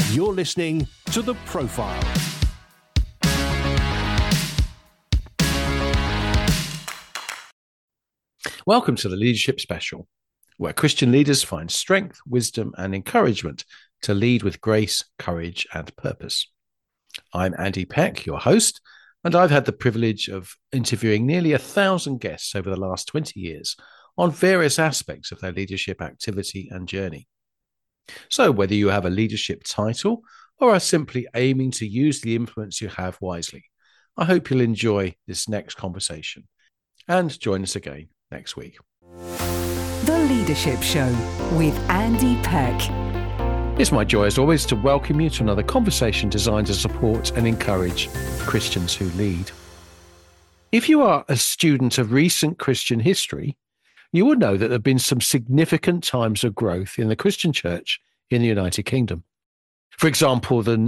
You're listening to The Profile. Welcome to the Leadership Special, where Christian leaders find strength, wisdom, and encouragement to lead with grace, courage, and purpose. I'm Andy Peck, your host, and I've had the privilege of interviewing nearly 1,000 guests over the last 20 years on various aspects of their leadership activity and journey. So whether you have a leadership title or are simply aiming to use the influence you have wisely, I hope you'll enjoy this next conversation and join us again next week. The Leadership Show with Andy Peck. It's my joy, as always, to welcome you to another conversation designed to support and encourage Christians who lead. If you are a student of recent Christian history, you will know that there have been some significant times of growth in the Christian church in the United Kingdom. For example, the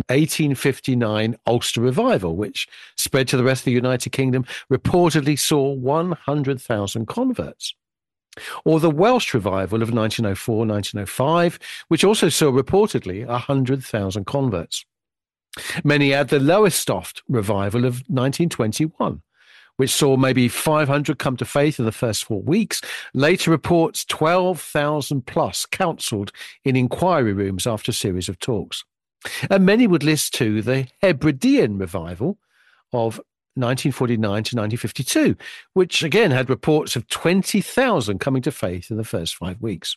1859 Ulster Revival, which spread to the rest of the United Kingdom, reportedly saw 100,000 converts. Or the Welsh Revival of 1904-1905, which also saw reportedly 100,000 converts. Many add the Lowestoft Revival of 1921, which saw maybe 500 come to faith in the first 4 weeks. Later reports 12,000 plus counselled in inquiry rooms after a series of talks. And many would list too the Hebridean Revival of 1949 to 1952, which again had reports of 20,000 coming to faith in the first 5 weeks.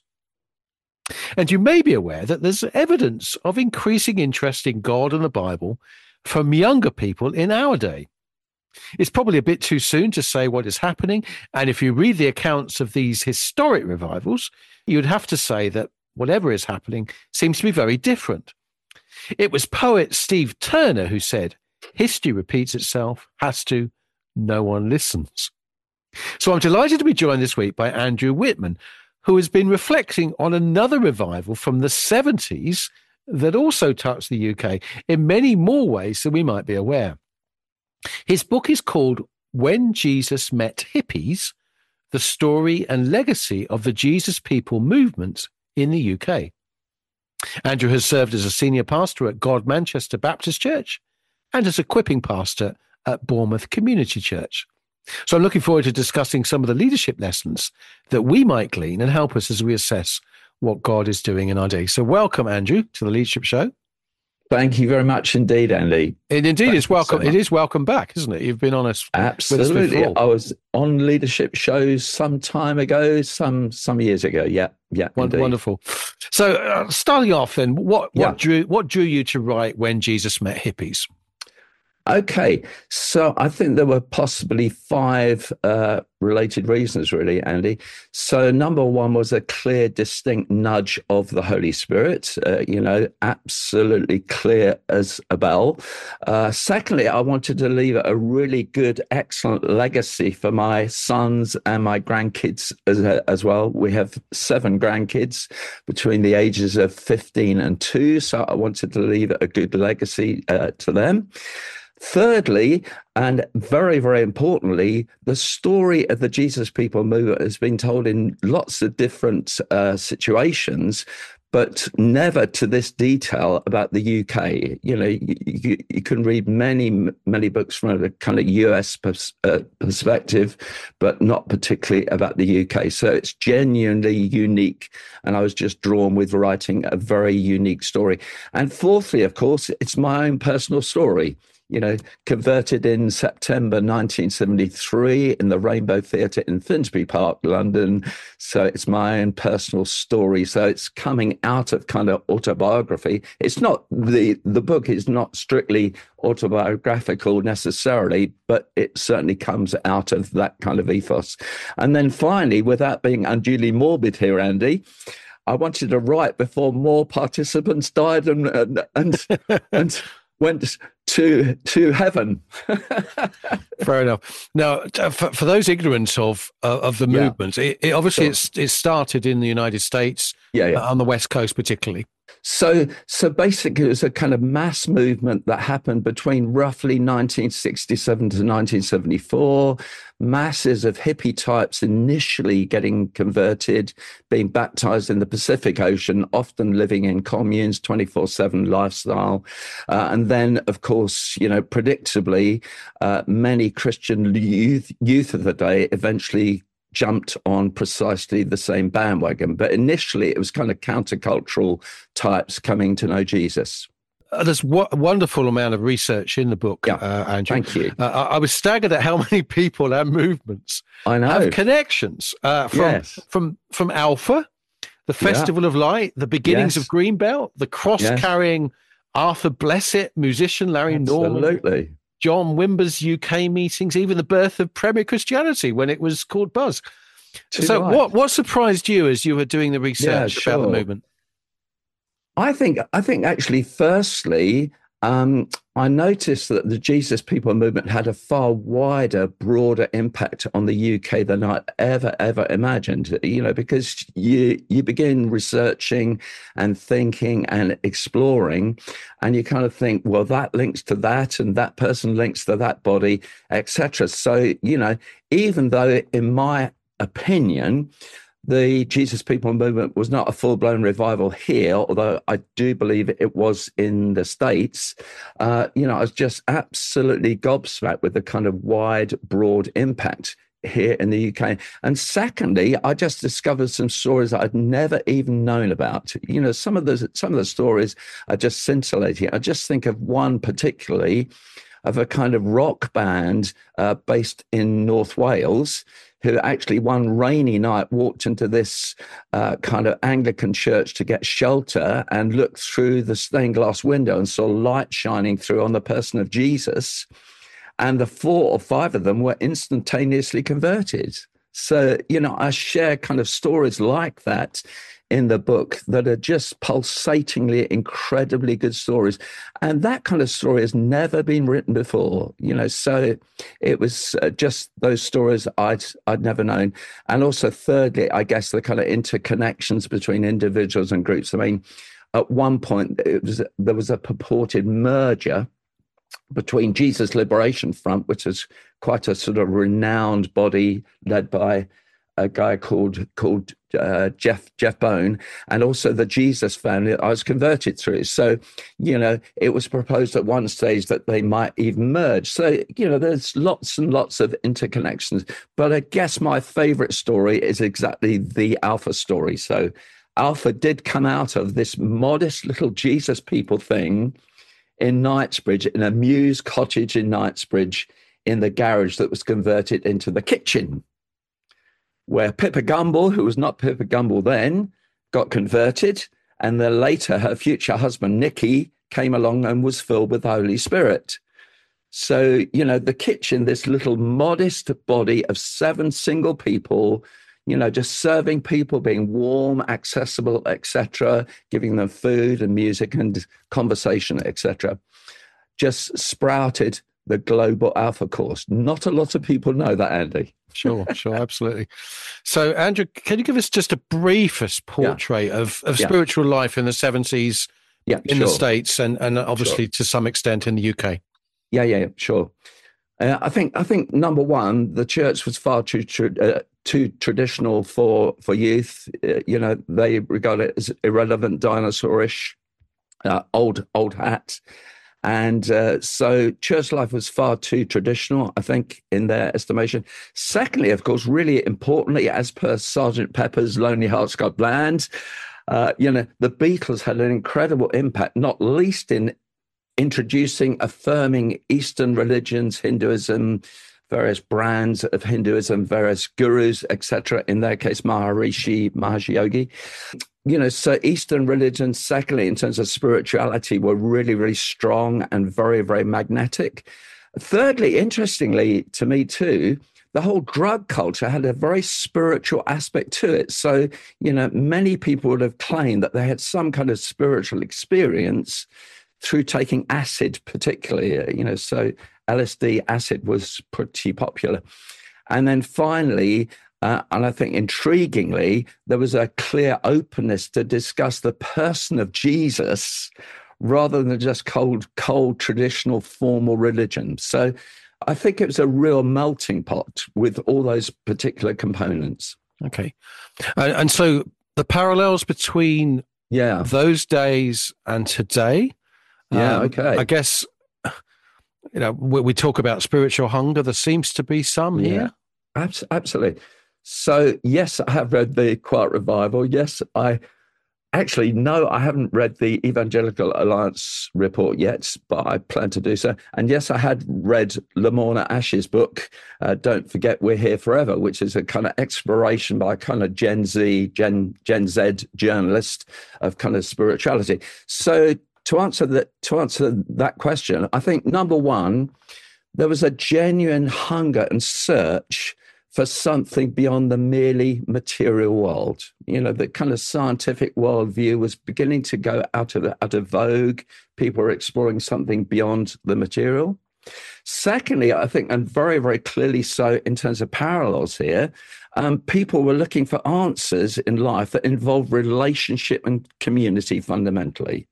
And you may be aware that there's evidence of increasing interest in God and the Bible from younger people in our day. It's probably a bit too soon to say what is happening, and if you read the accounts of these historic revivals, you'd have to say that whatever is happening seems to be very different. It was poet Steve Turner who said, "History repeats itself, has to, no one listens." So I'm delighted to be joined this week by Andrew Whitman, who has been reflecting on another revival from the 70s that also touched the UK in many more ways than we might be aware. His book is called When Jesus Met Hippies, The Story and Legacy of the Jesus People Movement in the UK. Andrew has served as a senior pastor at God Manchester Baptist Church and as equipping pastor at Bournemouth Community Church. So I'm looking forward to discussing some of the leadership lessons that we might glean and help us as we assess what God is doing in our day. So welcome, Andrew, to the Leadership Show. Thank you very much indeed, Andy. And indeed, it's welcome. So it is welcome back, isn't it? You've been on us. Absolutely. With us before. I was on leadership shows some time ago, some years ago. Yeah. Wonderful. So, starting off, then, what drew you to write When Jesus Met Hippies? Okay, so I think there were possibly 5 related reasons, really, Andy. So number one was a clear, distinct nudge of the Holy Spirit, absolutely clear as a bell. Secondly, I wanted to leave a really good, excellent legacy for my sons and my grandkids as well. We have 7 grandkids between the ages of 15 and 2, so I wanted to leave a good legacy to them. Thirdly, and very, very importantly, the story of the Jesus People movement has been told in lots of different situations, but never to this detail about the UK. You can read many books from a kind of US perspective, but not particularly about the UK. So it's genuinely unique. And I was just drawn with writing a very unique story. And fourthly, of course, it's my own personal story. Converted in September 1973 in the Rainbow Theatre in Finsbury Park, London. So it's my own personal story. So it's coming out of kind of autobiography. It's not, the book is not strictly autobiographical necessarily, but it certainly comes out of that kind of ethos. And then finally, without being unduly morbid here, Andy, I wanted to write before more participants died and went to heaven. Fair enough. Now, for those ignorant of the movement, it obviously it started in the United States, on the West Coast particularly. So basically, it was a kind of mass movement that happened between roughly 1967 to 1974. Masses of hippie types initially getting converted, being baptized in the Pacific Ocean, often living in communes, 24/7 lifestyle. And then, of course, predictably, many Christian youth of the day eventually jumped on precisely the same bandwagon. But initially, it was kind of countercultural types coming to know Jesus. There's a wonderful amount of research in the book, Andrew. Thank you. I was staggered at how many people and movements have connections from Alpha, the Festival of Light, the beginnings of Greenbelt, the cross-carrying Arthur Blessitt, musician Larry Norman, John Wimber's UK meetings, even the birth of Premier Christianity when it was called Buzz. What surprised you as you were doing the research about the movement? I think actually, firstly, I noticed that the Jesus People movement had a far wider, broader impact on the UK than I ever imagined, because you begin researching and thinking and exploring, and you kind of think, well, that links to that, and that person links to that body, etc. So, even though, in my opinion, the Jesus People movement was not a full-blown revival here, although I do believe it was in the States. I was just absolutely gobsmacked with the kind of wide, broad impact here in the UK. And secondly, I just discovered some stories that I'd never even known about. Some of the stories are just scintillating. I just think of one particularly, of a kind of rock band based in North Wales, who actually one rainy night walked into this kind of Anglican church to get shelter and looked through the stained glass window and saw light shining through on the person of Jesus. And the 4 or 5 of them were instantaneously converted. So, I share kind of stories like that in the book that are just pulsatingly, incredibly good stories. And that kind of story has never been written before, so it was just those stories I'd never known. And also, thirdly, I guess the kind of interconnections between individuals and groups. I mean, at one point, there was a purported merger between Jesus Liberation Front, which is quite a sort of renowned body led by a guy called Jeff Bone, and also the Jesus family that I was converted through. So, it was proposed at one stage that they might even merge. So, there's lots and lots of interconnections. But I guess my favorite story is exactly the Alpha story. So Alpha did come out of this modest little Jesus People thing in Knightsbridge, in a Mews cottage in Knightsbridge, in the garage that was converted into the kitchen, where Pippa Gumble, who was not Pippa Gumble then, got converted. And then later her future husband, Nicky, came along and was filled with the Holy Spirit. So, the kitchen, this little modest body of 7 single people, just serving people, being warm, accessible, etc., giving them food and music and conversation, etc., just sprouted the Global Alpha Course. Not a lot of people know that, Andy. Sure, absolutely. So, Andrew, can you give us just a briefest portrait of spiritual life in the 70s in the States and obviously to some extent in the UK? Yeah, sure. I think number one, the church was far too traditional for youth. They regard it as irrelevant, dinosaurish, old hat. And so church life was far too traditional, I think, in their estimation. Secondly, of course, really importantly, as per Sergeant Pepper's Lonely Hearts Club Band, the Beatles had an incredible impact, not least in introducing, affirming Eastern religions, Hinduism, various brands of Hinduism, various gurus, etc. In their case, Maharishi Yogi. So Eastern religions, secondly, in terms of spirituality, were really, really strong and very, very magnetic. Thirdly, interestingly to me too, the whole drug culture had a very spiritual aspect to it. So, many people would have claimed that they had some kind of spiritual experience through taking acid, particularly, so LSD acid was pretty popular. And then finally, And I think intriguingly, there was a clear openness to discuss the person of Jesus rather than just cold traditional formal religion. So I think it was a real melting pot with all those particular components. Okay. And so the parallels between those days and today, okay. I guess, we talk about spiritual hunger. There seems to be some here. Absolutely. So, yes, I have read the Quiet Revival. Yes, I haven't read the Evangelical Alliance report yet, but I plan to do so. And yes, I had read Lamorna Ash's book, Don't Forget We're Here Forever, which is a kind of exploration by a kind of Gen Z journalist of kind of spirituality. So to answer that question, I think, number one, there was a genuine hunger and search for something beyond the merely material world. The kind of scientific worldview was beginning to go out of vogue. People were exploring something beyond the material. Secondly, I think, and very, very clearly so in terms of parallels here, people were looking for answers in life that involve relationship and community fundamentally.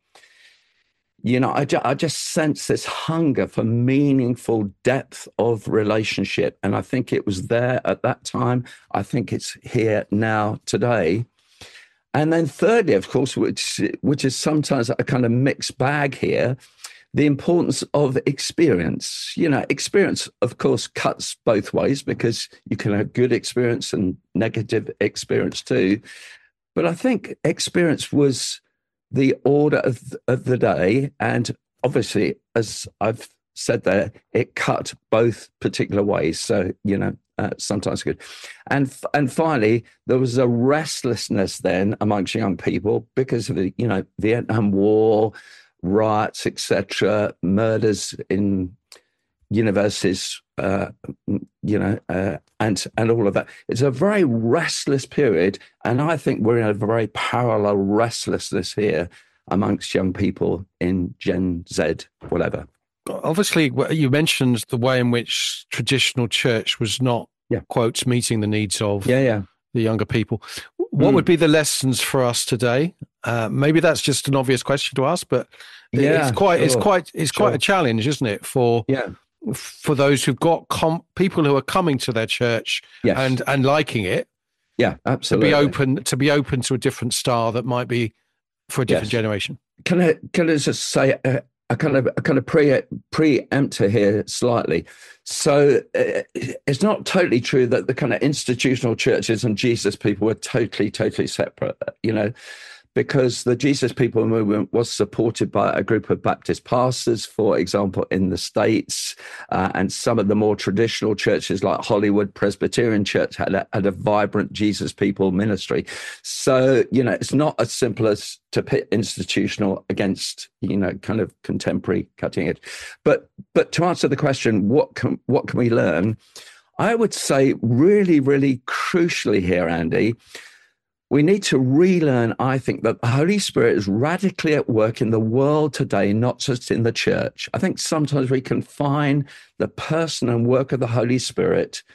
I just sense this hunger for meaningful depth of relationship. And I think it was there at that time. I think it's here now today. And then thirdly, of course, which is sometimes a kind of mixed bag here, the importance of experience. Experience, of course, cuts both ways because you can have good experience and negative experience too. But I think experience was the order of the day. And obviously, as I've said there, it cut both particular ways. So, sometimes good. And finally, there was a restlessness then amongst young people because of the, Vietnam War, riots, etc., murders in universities, and all of that. It's a very restless period. And I think we're in a very parallel restlessness here amongst young people in Gen Z, whatever. Obviously, you mentioned the way in which traditional church was not, quotes, meeting the needs of the younger people. What would be the lessons for us today? Maybe that's just an obvious question to ask, but it's quite a challenge, isn't it, for those who've got people who are coming to their church and liking it. Yeah, absolutely. To be open to a different style that might be for a different generation. Can I just say a kind of preempter here slightly? So it's not totally true that the kind of institutional churches and Jesus people were totally separate. Because the Jesus People movement was supported by a group of Baptist pastors, for example, in the States, and some of the more traditional churches like Hollywood Presbyterian Church had a vibrant Jesus People ministry. So, it's not as simple as to pit institutional against, kind of contemporary cutting edge. But to answer the question, what can we learn? I would say really, really crucially here, Andy, we need to relearn, I think, that the Holy Spirit is radically at work in the world today, not just in the church. I think sometimes we can find the person and work of the Holy Spirit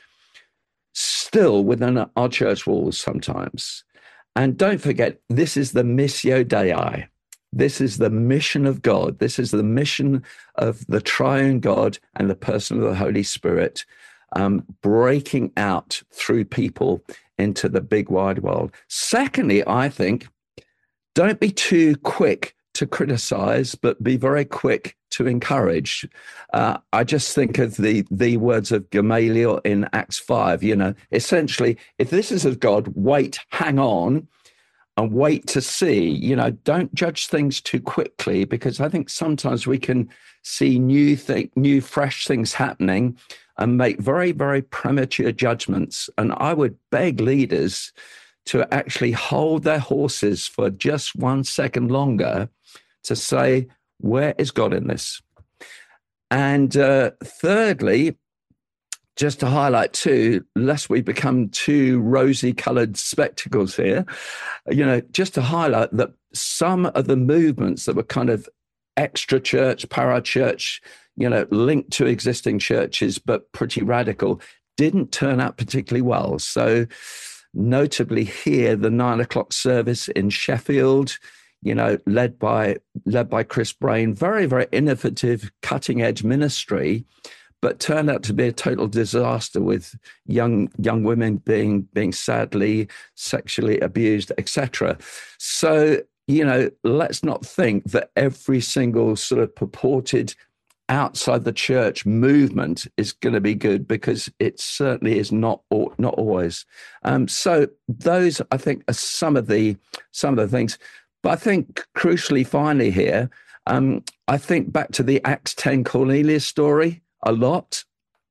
still within our church walls sometimes. And don't forget, this is the Missio Dei. This is the mission of God. This is the mission of the triune God and the person of the Holy Spirit, breaking out through people into the big wide world. Secondly, I think, don't be too quick to criticize, but be very quick to encourage. I just think of the words of Gamaliel in Acts 5, essentially, if this is of God, wait, hang on, and wait to see. Don't judge things too quickly, because I think sometimes we can see new, fresh things happening and make very, very premature judgments. And I would beg leaders to actually hold their horses for just 1 second longer to say, where is God in this? And thirdly, just to highlight too, lest we become too rosy-colored spectacles here, just to highlight that some of the movements that were kind of extra church, para-church, linked to existing churches, but pretty radical, didn't turn out particularly well. So notably here, the 9 o'clock service in Sheffield, led by Chris Brain, very, very innovative, cutting edge ministry, but turned out to be a total disaster with young women being sadly sexually abused, etc. So, let's not think that every single sort of purported outside the church movement is going to be good, because it certainly is not always. So those, I think, are some of the things. But I think crucially, finally here, I think back to the Acts 10 Cornelius story a lot,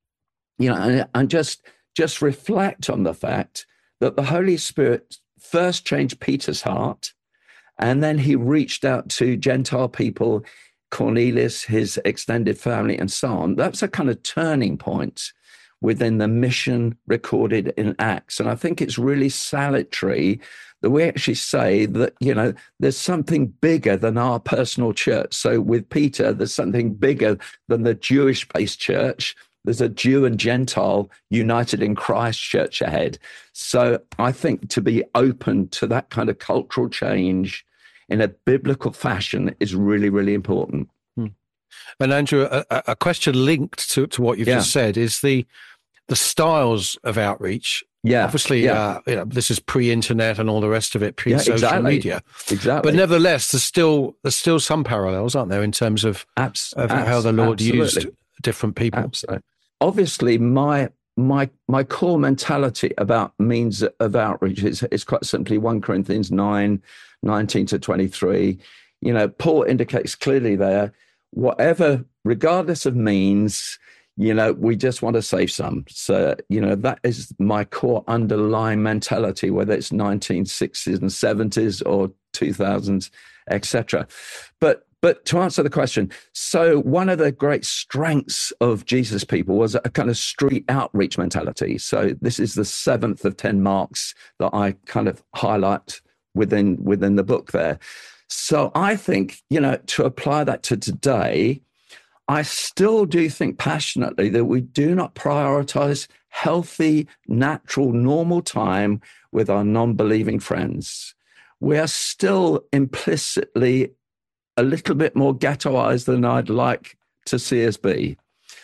and just reflect on the fact that the Holy Spirit first changed Peter's heart, and then he reached out to Gentile people, Cornelius, his extended family, and so on. That's a kind of turning point within the mission recorded in Acts. And I think it's really salutary that we actually say that, there's something bigger than our personal church. So with Peter, there's something bigger than the Jewish-based church. There's a Jew and Gentile united in Christ church ahead. So I think to be open to that kind of cultural change in a biblical fashion is really, really important. And Andrew, a question linked to what you've just said is the styles of outreach. Yeah, obviously, this is pre-internet and all the rest of it, pre-social media. Exactly. But nevertheless, there's still some parallels, aren't there, in terms of how the Lord used different people. Absolutely. Obviously, my core mentality about means of outreach is quite simply 1 Corinthians 9:19-23. Paul indicates clearly there, whatever, regardless of means, we just want to save some. So, that is my core underlying mentality, whether it's 1960s and 70s or 2000s, etc. But to answer the question, so one of the great strengths of Jesus people was a kind of street outreach mentality. So this is the 7th of 10 marks that I kind of highlight within the book there. So I think, to apply that to today, I still do think passionately that we do not prioritize healthy, natural, normal time with our non-believing friends. We are still implicitly a little bit more ghettoized than I'd like to see us be.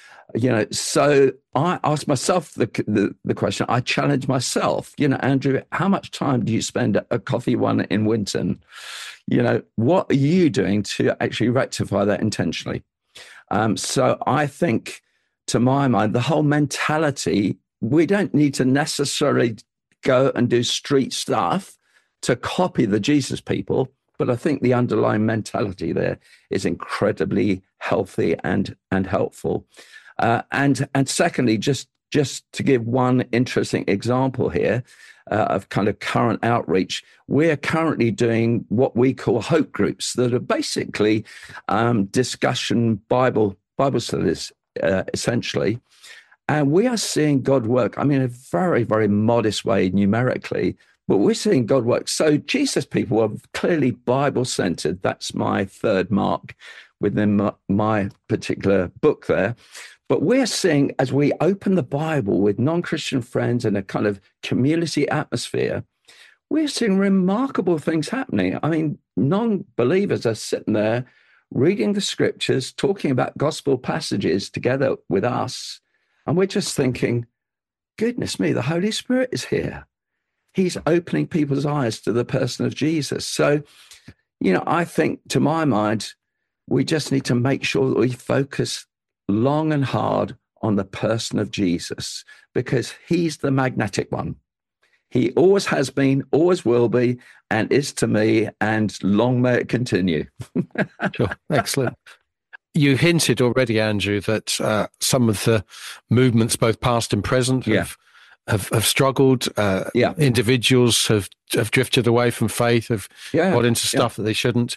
So I ask myself the question, I challenge myself, Andrew, how much time do you spend at a Coffee One in Winton? What are you doing to actually rectify that intentionally? So I think, to my mind, the whole mentality, we don't need to necessarily go and do street stuff to copy the Jesus people, but I think the underlying mentality there is incredibly healthy and helpful. And secondly, just to give one interesting example here of kind of current outreach, we're currently doing what we call hope groups that are basically discussion Bible studies, essentially. And we are seeing God work, in a very, very modest way numerically, but we're seeing God work. So Jesus people are clearly Bible-centered. That's my third mark within my particular book there. But we're seeing, as we open the Bible with non-Christian friends in a kind of community atmosphere, we're seeing remarkable things happening. Non-believers are sitting there reading the scriptures, talking about gospel passages together with us. And we're just thinking, goodness me, the Holy Spirit is here. He's opening people's eyes to the person of Jesus. So, I think, to my mind, we just need to make sure that we focus long and hard on the person of Jesus, because he's the magnetic one. He always has been, always will be, and is to me, and long may it continue. Sure. Excellent. You hinted already, Andrew, that some of the movements, both past and present, have struggled. Individuals have drifted away from faith, have got into stuff that they shouldn't.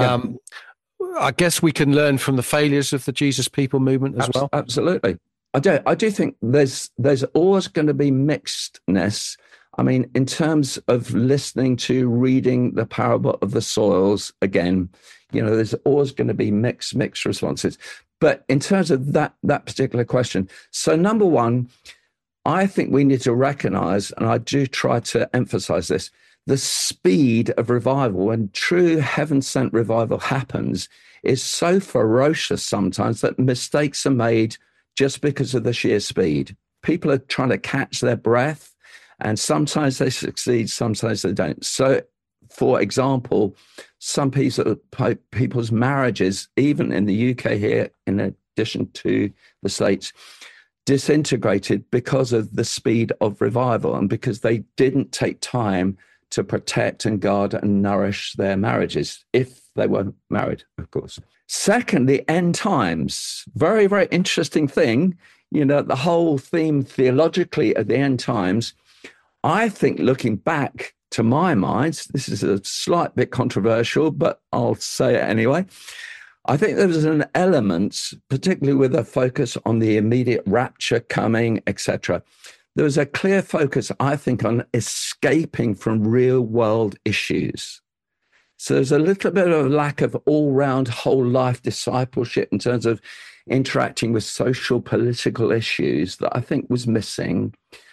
I guess we can learn from the failures of the Jesus people movement as well. Absolutely. I do think there's always going to be mixedness. In terms of listening to reading the parable of the soils again, there's always going to be mixed responses. But in terms of that particular question, so number one, I think we need to recognize, and I do try to emphasize this, the speed of revival, when true heaven-sent revival happens, is so ferocious sometimes that mistakes are made just because of the sheer speed. People are trying to catch their breath, and sometimes they succeed, sometimes they don't. So, for example, some people's marriages, even in the UK here, in addition to the States, disintegrated because of the speed of revival and because they didn't take time to protect and guard and nourish their marriages, if they were married, of course. Secondly, end times. Very, very interesting thing. You know, the whole theme theologically of the end times, I think, looking back, to my mind, this is a slight bit controversial, but I'll say it anyway. I think there was an element, particularly with a focus on the immediate rapture coming, etc. There was a clear focus, I think, on escaping from real world issues. So there's a little bit of a lack of all-round whole life discipleship in terms of interacting with social, political issues that I think was missing.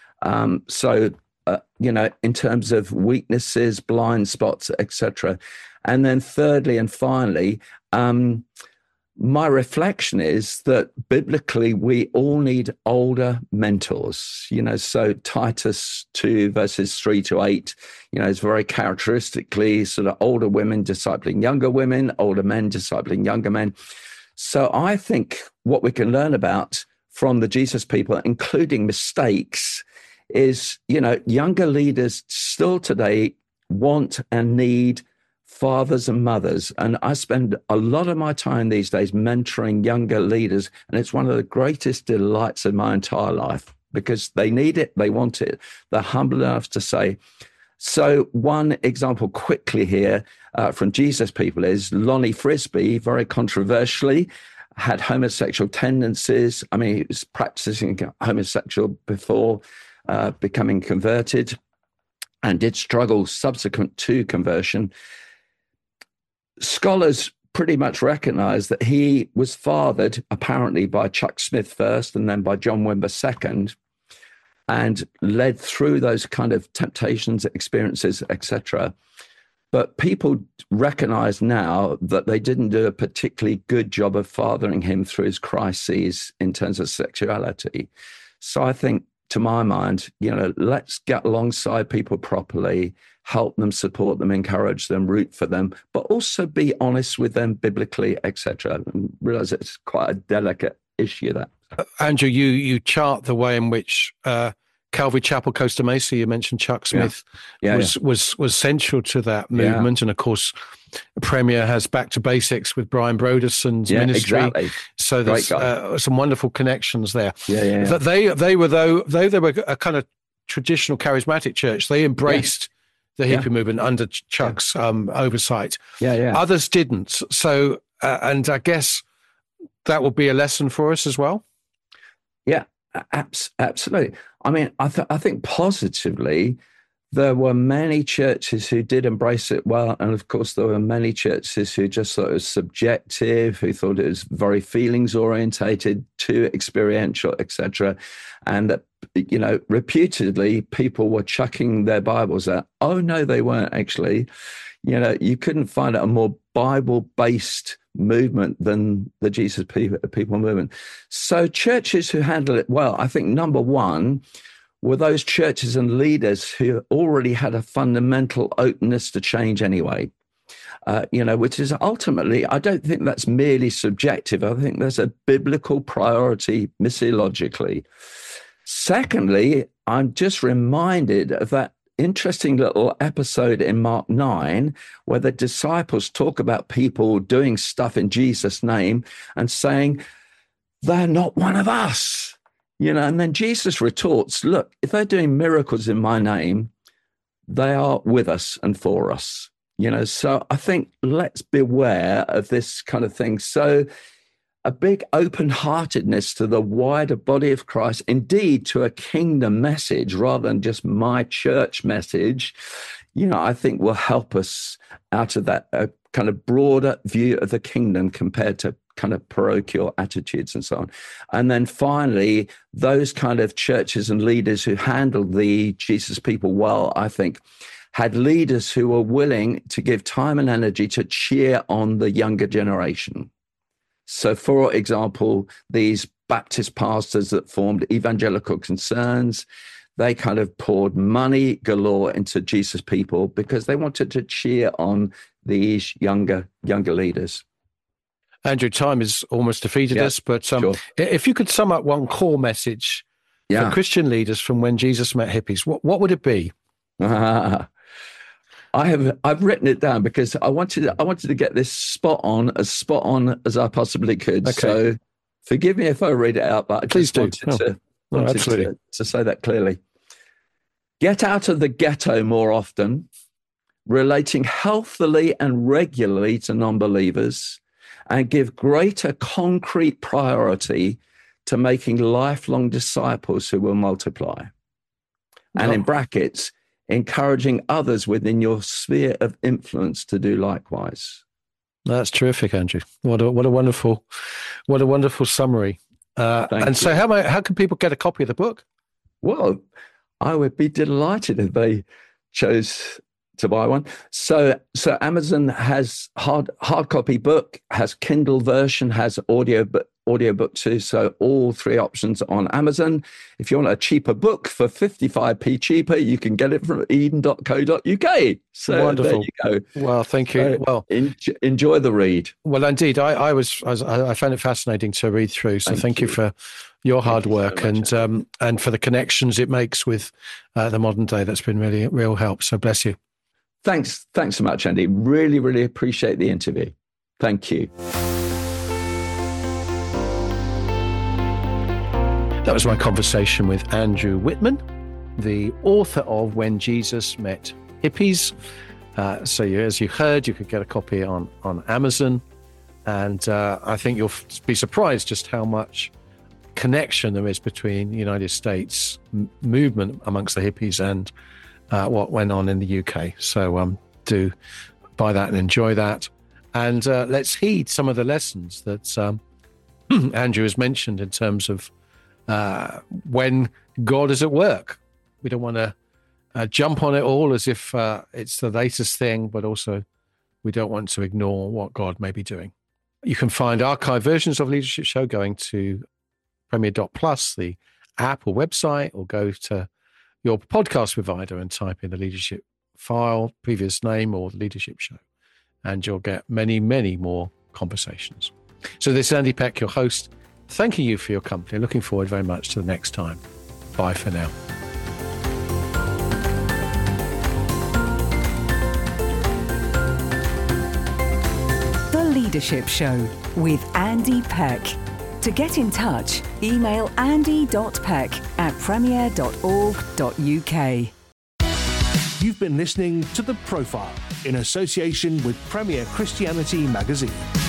In terms of weaknesses, blind spots, etc. And then thirdly and finally, my reflection is that biblically we all need older mentors. You know, so Titus 2 verses 3-8, you know, is very characteristically sort of older women discipling younger women, older men discipling younger men. So I think what we can learn about from the Jesus people, including mistakes, is, you know, younger leaders still today want and need fathers and mothers. And I spend a lot of my time these days mentoring younger leaders. And it's one of the greatest delights of my entire life because they need it, they want it. They're humble enough to say. So one example quickly here from Jesus people is Lonnie Frisbee, very controversially, had homosexual tendencies. I mean, he was practicing homosexual before becoming converted and did struggle subsequent to conversion. Scholars pretty much recognize that he was fathered apparently by Chuck Smith first and then by John Wimber second, and led through those kind of temptations, experiences, etc. But people recognize now that they didn't do a particularly good job of fathering him through his crises in terms of sexuality. So I think, to my mind, you know, let's get alongside people properly, help them, support them, encourage them, root for them, but also be honest with them biblically, etc. And realize it's quite a delicate issue, that. Andrew, you chart the way in which Calvary Chapel, Costa Mesa, you mentioned Chuck Smith, was central to that movement. And of course, Premier has Back to Basics with Brian Broderson's ministry. Exactly. So there's some wonderful connections there. They were, though they were a kind of traditional charismatic church, they embraced the hippie movement under Chuck's oversight. Others didn't. So, and I guess that will be a lesson for us as well. Yeah, absolutely. I mean, I think positively, there were many churches who did embrace it well. And of course, there were many churches who just thought it was subjective, who thought it was very feelings orientated, too experiential, etc. And that, you know, reputedly, people were chucking their Bibles out. Oh, no, they weren't actually. You know, you couldn't find a more Bible-based movement than the Jesus people movement. So churches who handle it well, I think number one, were those churches and leaders who already had a fundamental openness to change anyway. Which is ultimately, I don't think that's merely subjective. I think there's a biblical priority missiologically. Secondly, I'm just reminded of that interesting little episode in Mark 9 where the disciples talk about people doing stuff in Jesus' name and saying, they're not one of us. You know, and then Jesus retorts, look, if they're doing miracles in my name, they are with us and for us. You know, so I think let's beware of this kind of thing. So a big open-heartedness to the wider body of Christ, indeed to a kingdom message rather than just my church message, you know, I think will help us out of that kind of broader view of the kingdom compared to kind of parochial attitudes and so on. And then finally, those kind of churches and leaders who handled the Jesus people well, I think, had leaders who were willing to give time and energy to cheer on the younger generation. So, for example, these Baptist pastors that formed Evangelical Concerns, they kind of poured money galore into Jesus people because they wanted to cheer on these younger leaders. Andrew, time has almost defeated us, but sure. If you could sum up one core message for Christian leaders from when Jesus met hippies, what would it be? I've written it down because I wanted to get this spot on as I possibly could. Okay. So forgive me if I read it out, but I just wanted to say that clearly. Get out of the ghetto more often, relating healthily and regularly to non-believers, and give greater concrete priority to making lifelong disciples who will multiply. And in brackets, encouraging others within your sphere of influence to do likewise. That's terrific, Andrew. What a wonderful summary. And so how can people get a copy of the book? Well, I would be delighted if they chose to buy one. So Amazon has hard copy book, has Kindle version, has audio book too. So all three options on Amazon. If you want a cheaper book for 55p cheaper, you can get it from eden.co.uk. So wonderful. There you go. Well, thank you. Well, enjoy the read. Well, indeed, I found it fascinating to read through. So thank you for your hard work so much, and for the connections it makes with the modern day. That's been really real help. So bless you. Thanks so much, Andy. Really, really appreciate the interview. Thank you. That was my conversation with Andrew Whitman, the author of When Jesus Met Hippies. So as you heard, you could get a copy on Amazon. And I think you'll be surprised just how much connection there is between the United States movement amongst the hippies and what went on in the UK. So do buy that and enjoy that. And let's heed some of the lessons that Andrew has mentioned in terms of when God is at work. We don't want to jump on it all as if it's the latest thing, but also we don't want to ignore what God may be doing. You can find archive versions of Leadership Show going to Premier.plus, the app or website, or go to your podcast provider and type in the Leadership file, previous name, or Leadership Show, and you'll get many, many more conversations. So this is Andy Peck, your host, thanking you for your company. Looking forward very much to the next time. Bye for now. The Leadership Show with Andy Peck. To get in touch, email andy.peck@premier.org.uk. You've been listening to The Profile in association with Premier Christianity Magazine.